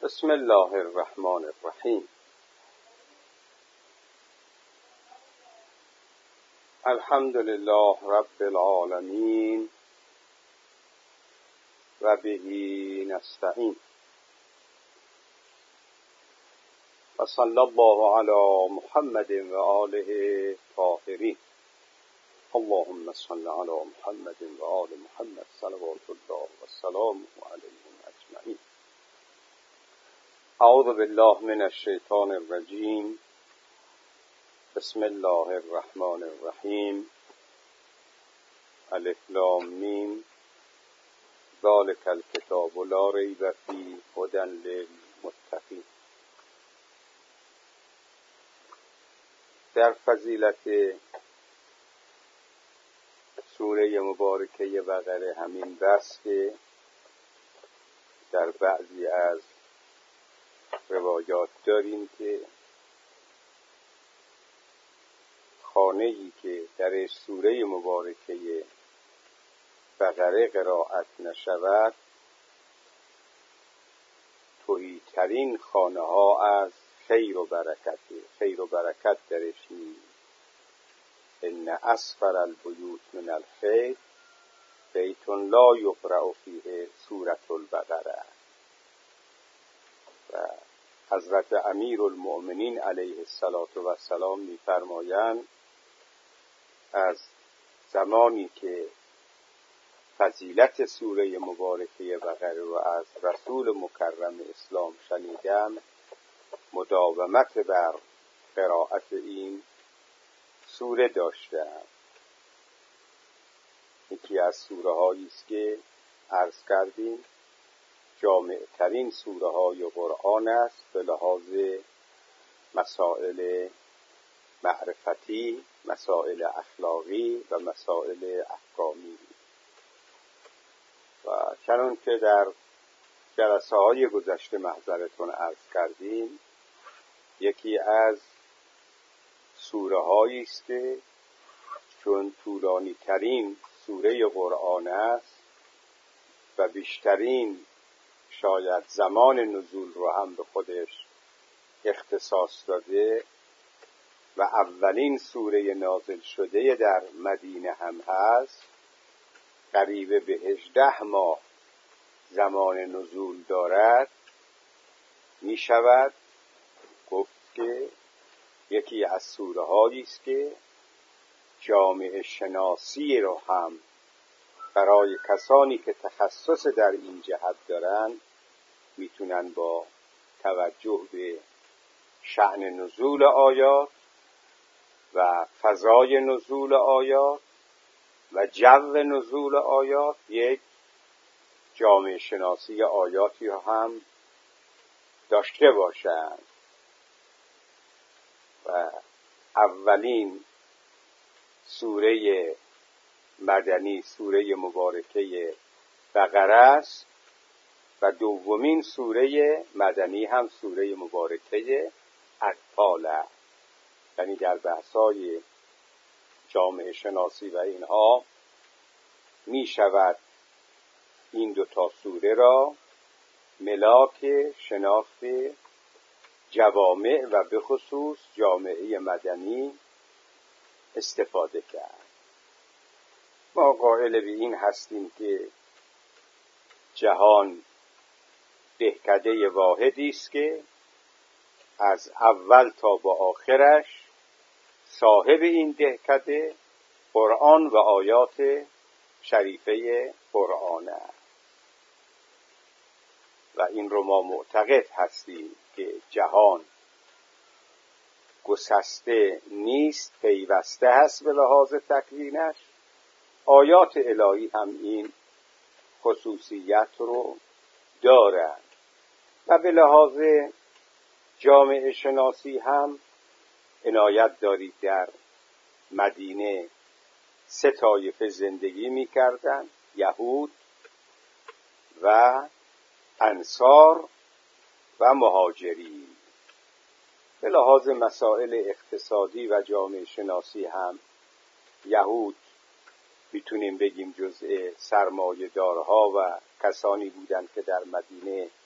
بسم الله الرحمن الرحیم. الحمد لله رب العالمین و به نستعین و صلی الله علی محمد و آله طاهرین. اللهم صل علی محمد و آل محمد صلوات الله و سلامه علیهم اجمعین. اعوذ بالله من الشیطان الرجیم. بسم الله الرحمن الرحیم. الف لام میم. ذلک الکتاب لا ریب فیه هدی للمتقین. در فضیلت سوره مبارکه بقره همین بس که در بعضی از روایات داریم که خانه‌ای که در سوره مبارکه بقره قرائت نشود تهی‌ترین خانه ها از خیر و برکت درش نیست. ان اسفل البیوت من الخیر بیت لا یقرأ فیه سوره البقره. و حضرت امیرالمؤمنین علیه السلام می‌فرمایند از زمانی که فضیلت سوره مبارکه بقره رو از رسول مکرم اسلام شنیدم مداومت بر قرائت این سوره داشتم. یکی از سوره هایی است که عرض کردیم جامع ترین سوره های قرآن است به لحاظ مسائل معرفتی، مسائل اخلاقی و مسائل احکامی. و چنان که در جلسه های گذشته محضرتون عرض کردیم یکی از سوره هایی است که چون طولانی ترین سوره قرآن است و بیشترین شاید زمان نزول رو هم به خودش اختصاص داده و اولین سوره نازل شده در مدینه هم هست، قریب به 18 ماه زمان نزول دارد، می شود گفت که یکی از سوره هایی است که جامعه شناسی رو هم برای کسانی که تخصص در این جهت دارن میتونن با توجه به شأن نزول آیات و فضای نزول آیات و جو نزول آیات یک جامعه شناسی آیاتی هم داشته باشند. و اولین سوره مدنی سوره مبارکه بقره است و دومین سوره مدنی هم سوره مبارکه اطفال است. یعنی در بحث‌های جامعه شناسی و اینها می شود این دوتا سوره را ملاک شناخت جوامع و به خصوص جامعه مدنی استفاده کرد. ما قائل به این هستیم که جهان دهکده واحدی است که از اول تا به آخرش صاحب این دهکده قرآن و آیات شریفه قرآن است. و این رو ما معتقد هستیم که جهان گسسته نیست، پیوسته هست به لحاظ تکوینش. آیات الهی هم این خصوصیت رو دارند. و به لحاظ جامعه شناسی هم عنایت دارید در مدینه 3 طایفه زندگی می کردن: یهود و انصار و مهاجری. به لحاظ مسائل اقتصادی و جامعه شناسی هم یهود میتونیم بگیم جزء سرمایه‌دارها و کسانی بودند که در مدینه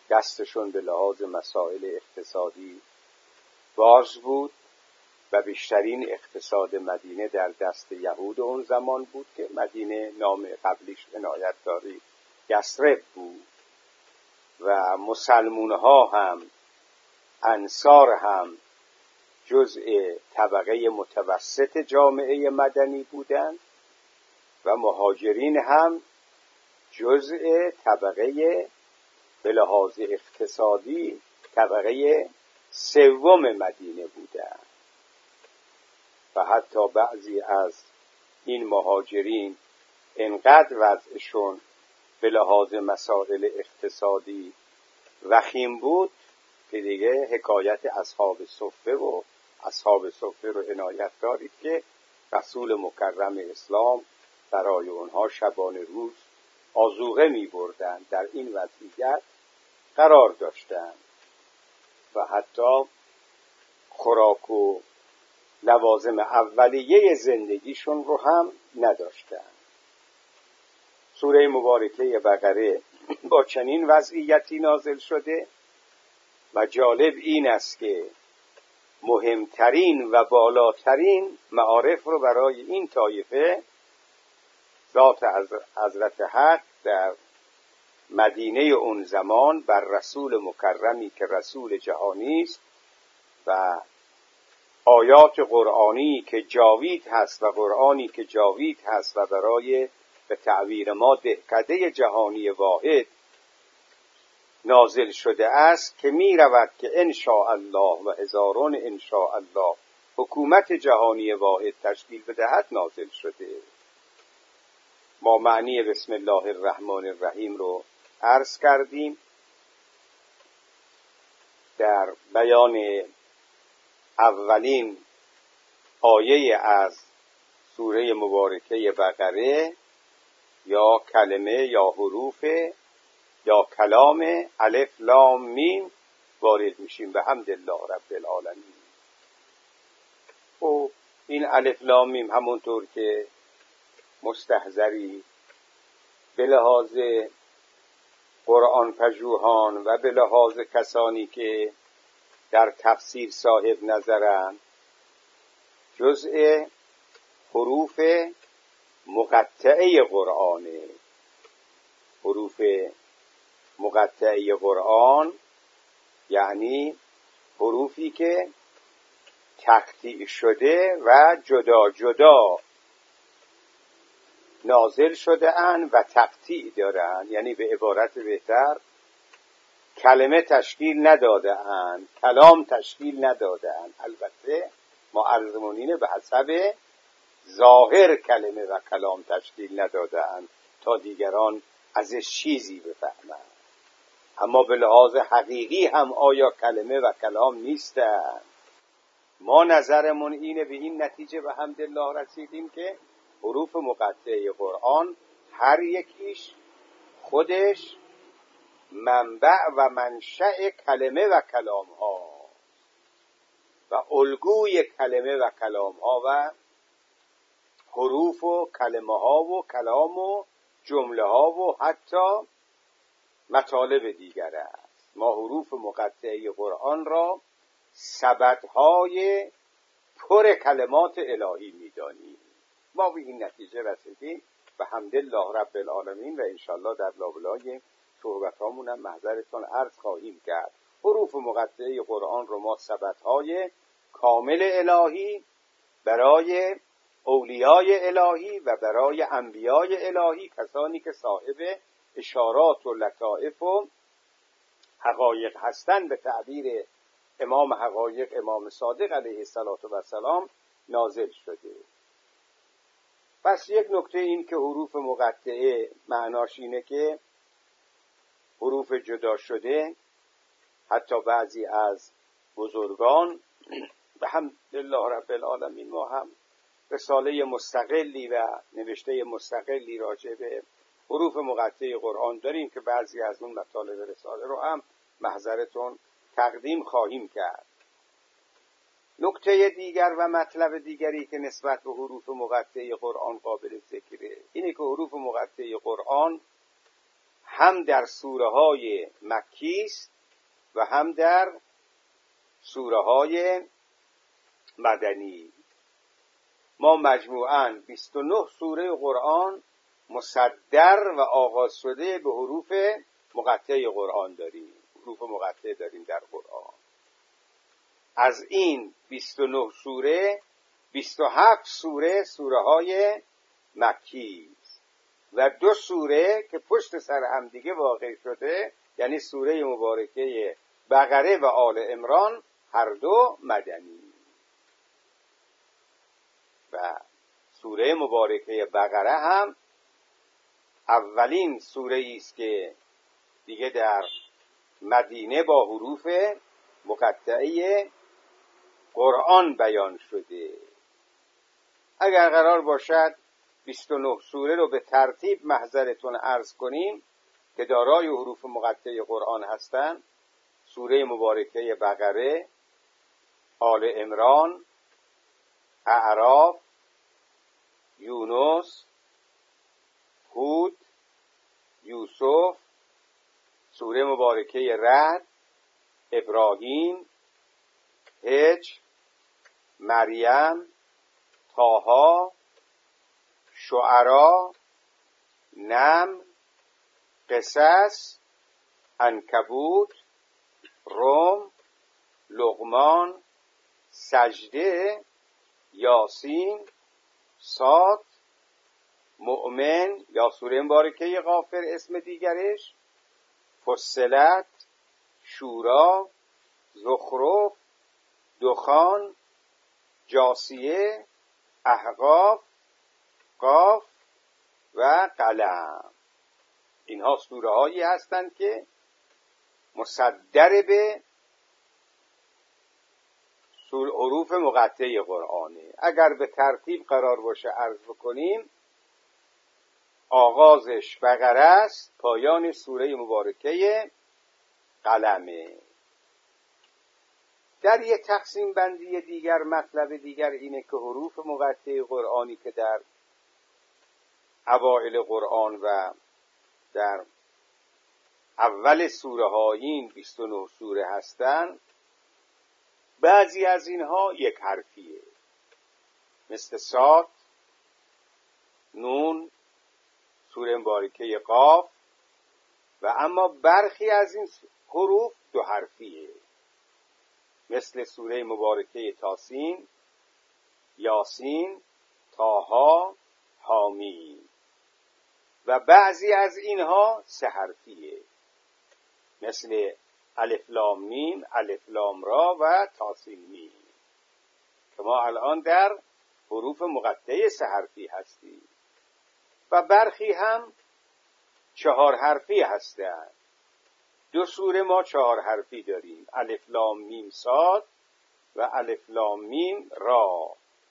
دستشون به لحاظ مسائل اقتصادی باز بود و بیشترین اقتصاد مدینه در دست یهود اون زمان بود که مدینه نام قبلیش عنایت داری یثرب بود و مسلمونها هم انصار هم جزء طبقه متوسط جامعه مدنی بودند و مهاجرین هم جزء طبقه به لحاظ اقتصادی طبقه سوم مدینه بودند و حتی بعضی از این مهاجرین انقدر وضعشون به لحاظ مسائل اقتصادی وخیم بود که دیگه حکایت اصحاب صفه رو عنایت دارید که رسول مکرم اسلام برای اونها شبانه روز آذوقه می بردن، در این وضعیت قرار داشتند و حتی خوراک و لوازم اولیه زندگیشون رو هم نداشتند. سوره مبارکه بقره با چنین وضعیتی نازل شده و جالب این است که مهمترین و بالاترین معارف رو برای این طایفه ذات حضرت حق در مدینه اون زمان بر رسول مکرمی که رسول جهانی است و آیات قرآنی که جاوید هست و قرآنی که جاوید هست و برای به تعبیر ما دهکده جهانی واحد نازل شده است که می رود که ان شاء الله و هزاران ان شاء الله حکومت جهانی واحد تشکیل بدهد نازل شده. ما معنی بسم الله الرحمن الرحیم رو عرض کردیم در بیان اولین آیه از سوره مبارکه بقره یا کلمه یا حروف یا کلام الف لام میم وارد میشیم به حمد الله رب العالمین. و این الف لام میم همونطور که مستحضری به لحاظ قرآن پژوهان و به لحاظ کسانی که در تفسیر صاحب نظرند جزء حروف مقطعه قرآنه. حروف مقطعه قرآن یعنی حروفی که تقطیع شده و جدا جدا نازل شده اند و تقطیع دارند، یعنی به عبارت بهتر کلمه تشکیل نداده اند، کلام تشکیل نداده اند. البته ما عرضمونینه به حسب ظاهر کلمه و کلام تشکیل نداده اند تا دیگران ازش چیزی بفهمند، اما به لحاظ حقیقی هم آیا کلمه و کلام نیستند. ما نظرمون اینه، به این نتیجه به حمدالله رسیدیم که حروف مقطعه قرآن هر یکیش خودش منبع و منشأ کلمه و کلام ها و الگوی کلمه و کلام ها و حروف و کلمه ها و کلام و جمله ها و حتی مطالب دیگر است. ما حروف مقطعه قرآن را سبدهای پر کلمات الهی می‌دانیم. ما به این نتیجه رسیدیم و حمدالله رب العالمین و انشالله در لابلای صحبتامون هم محضرتان عرض خواهیم کرد. حروف مقطعه قرآن رو ما سبدهای کامل الهی برای اولیای الهی و برای انبیای الهی، کسانی که صاحب اشارات و لطائف و حقایق هستند، به تعبیر امام حقایق امام صادق علیه السلام نازل شده. پس یک نکته این که حروف مقطعه معناش اینه که حروف جدا شده. حتی بعضی از بزرگان به حمدالله رب العالمین ما هم رساله مستقلی و نوشته مستقلی راجع به حروف مقطعه قرآن داریم که بعضی از اون مطالب رساله رو هم محضرتون تقدیم خواهیم کرد. نکته دیگر و مطلب دیگری که نسبت به حروف مقطعه قرآن قابل ذکره اینه که حروف مقطعه قرآن هم در سوره های مکی است و هم در سوره های مدنی. ما مجموعاً 29 سوره قرآن مصدر و آغاز شده به حروف مقطع قرآن داریم. حروف مقطع داریم در قرآن. از این 29 سوره 27 سوره سوره های مکی و 2 سوره که پشت سر هم دیگه واقع شده، یعنی سوره مبارکه بقره و آل عمران، هر دو مدنی. و سوره مبارکه بقره هم اولین سوره است که دیگه در مدینه با حروف مقطعه قرآن بیان شده. اگر قرار باشد 29 سوره رو به ترتیب محضرتون عرض کنیم که دارای حروف مقطع قرآن هستند: سوره مبارکه بقره، آل عمران، اعراف، یونس، هود، یوسف، سوره مبارکه رعد، ابراهیم، حج، مریم، طه، شعرا، نمل، قصص، عنکبوت، روم، لقمان، سجده، یاسین، صاد، مؤمن یا سوره مبارکه غافر اسم دیگرش، فصلت، شورا، زخرف، دخان، جاثیه، احقاف، قاف و قلم. اینها سوره هایی هستند که مصدر به حروف مقطع قرآنه. اگر به ترتیب قرار باشه عرض بکنیم، آغازش بقره است، پایان سوره مبارکه قلمه. در یک تقسیم بندی دیگر، مطلب دیگر اینه که حروف مقطع قرآنی که در اوائل قرآن و در اول سوره هایین 29 سوره هستند، بعضی از اینها یک حرفیه، مثل صاد، نون، سوره مبارکه قاف، و اما برخی از این حروف 2 حرفیه، مثل سوره مبارکه طاسین، یاسین، طه، حامیم. و بعضی از اینها 3 حرفیه، مثل الف لام میم، الف لام را و طاسین میم، که ما الان در حروف مقطعه 3 حرفی هستیم. و برخی هم 4 حرفی هستند. 2 سوره ما 4 حرفی داریم: الف لام میم صاد و الف لام میم را.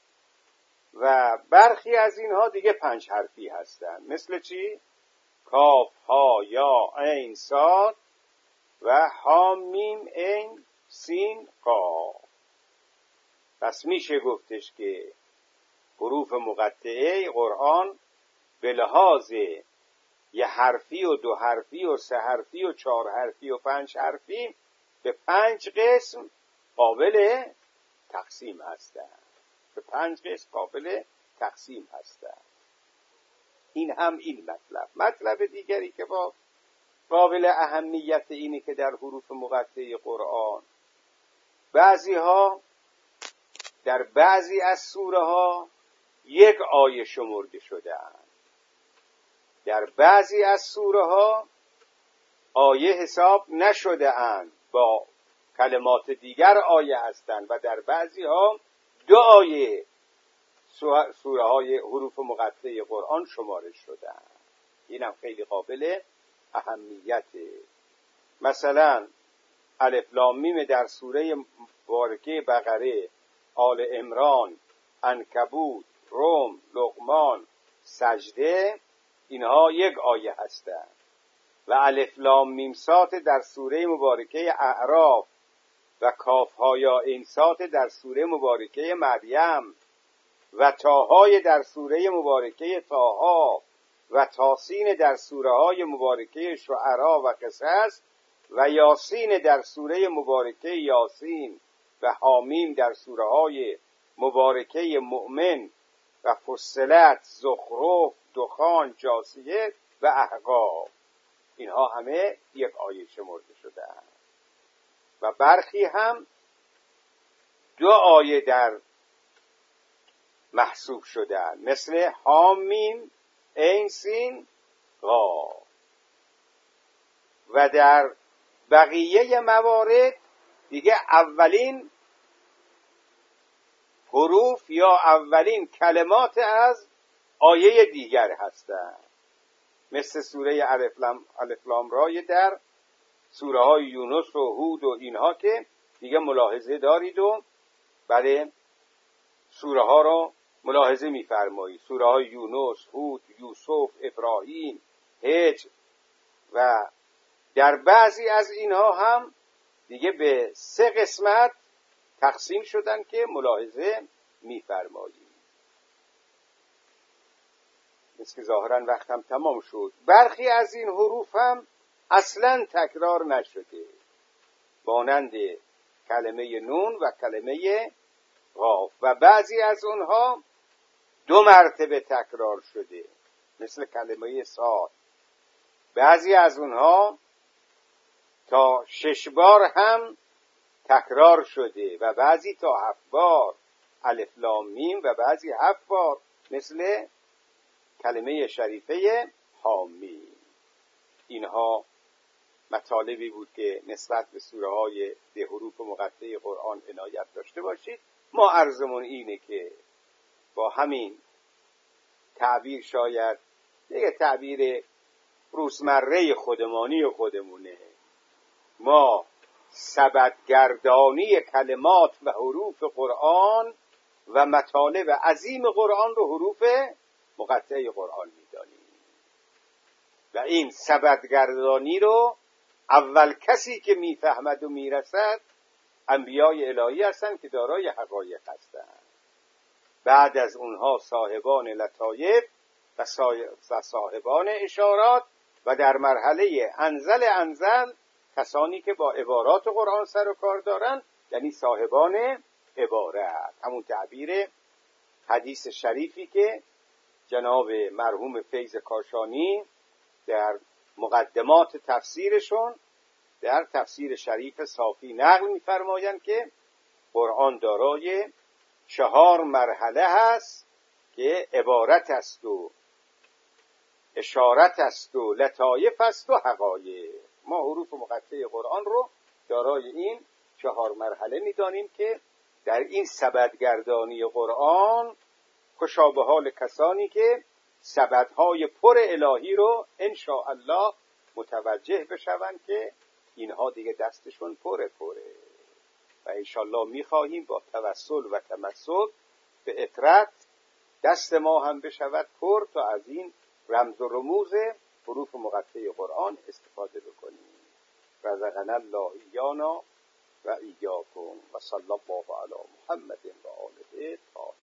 و برخی از اینها دیگه 5 حرفی هستند، مثل چی؟ کاف ها یا عین صاد و ها میم عین سین قاف. پس میشه گفتش که حروف مقطعه قرآن به لحاظ 1 حرفی و 2 حرفی و 3 حرفی و 4 حرفی و 5 حرفی به 5 قسم قابل تقسیم هستند. به 5 قسم قابل تقسیم هستند. این هم این مطلب دیگری که با قابل اهمیت اینه که در حروف مقطعه قرآن بعضی ها در بعضی از سوره ها 1 آیه شمرده شده‌اند. در بعضی از سوره ها آیه حساب نشده‌اند، با کلمات دیگر آیه هستند، و در بعضی ها 2 آیه سوره های حروف مقطعه قرآن شمارش شده‌اند. اینم خیلی قابل اهمیته. مثلا الف لام میم در سوره مبارکه بقره، آل عمران، عنکبوت، روم، لقمان، سجده، اینها 1 آیه هستند. و الف لام میم صاد در سوره مبارکه اعراف و کاف ها یا عین صاد در سوره مبارکه مریم و طاهای در سوره مبارکه طه و تاسین در سوره های مبارکه شعرا و قصص و یاسین در سوره مبارکه یاسین و حامیم در سوره های مبارکه مؤمن و فصلت، زخرف، دخان، جاثیه و احقاف. اینها همه یک آیه شمرده شده اند و برخی هم 2 آیه در محسوب شده اند، مثل حامیم عین سین قاف. و در بقیه موارد دیگه اولین حروف یا اولین کلمات از آیه دیگر هستند، مثل سوره الف لام را در سوره های یونس و هود و اینها که دیگه ملاحظه دارید و برای سوره ها را ملاحظه می‌فرمایید. سوره های یونس، هود، یوسف، ابراهیم، هجر و در بعضی از اینها هم دیگه به 3 قسمت تقسیم شدن که ملاحظه می‌فرمایید. مثل که ظاهراً وقتم تمام شد. برخی از این حروف هم اصلاً تکرار نشده، مانند کلمه نون و کلمه قاف، و بعضی از اونها 2 مرتبه تکرار شده، مثل کلمه صاد. بعضی از اونها تا 6 بار هم تکرار شده و بعضی تا 7 بار، الف لام میم، و بعضی 7 بار، مثل کلمه شریفه حامیم. اینها مطالبی بود که نسبت به سوره های به حروف مقطعه قرآن عنایت داشته باشید. ما عرضمون اینه که با همین تعبیر، شاید دیگه تعبیر روزمره خودمونه، ما سبدگردانی کلمات و حروف قرآن و مطالب عظیم قرآن رو حروف مقطعه قرآن می‌دانیم و این سبدگردانی رو اول کسی که میفهمد و میرسد انبیای الهی هستند که دارای حقایق هستند. بعد از اونها صاحبان لطایف و صاحبان اشارات و در مرحله انزل کسانی که با عبارات قرآن سر و کار دارن، یعنی صاحبان عبارت. همون تعبیر حدیث شریفی که جناب مرحوم فیض کاشانی در مقدمات تفسیرشون در تفسیر شریف صافی نقل می‌فرمایند که قرآن دارای 4 مرحله هست که عبارت است و اشارت است و لطایف است و حقایق. ما حروف مقطعه قرآن رو دارای این 4 مرحله می‌دانیم که در این سبدگردانی قرآن خوشا به حال کسانی که سبدهای پر الهی رو انشاءالله متوجه بشوند که اینها دیگه دستشون پره و انشاءالله می‌خواهیم با توسل و تمسک به اطرت دست ما هم بشود پر تا از این رمز و رموز حروف مقطعه قرآن استفاده بکنیم. رزقنا الله ایانا و ایاکم و صلی الله علی محمد و آله.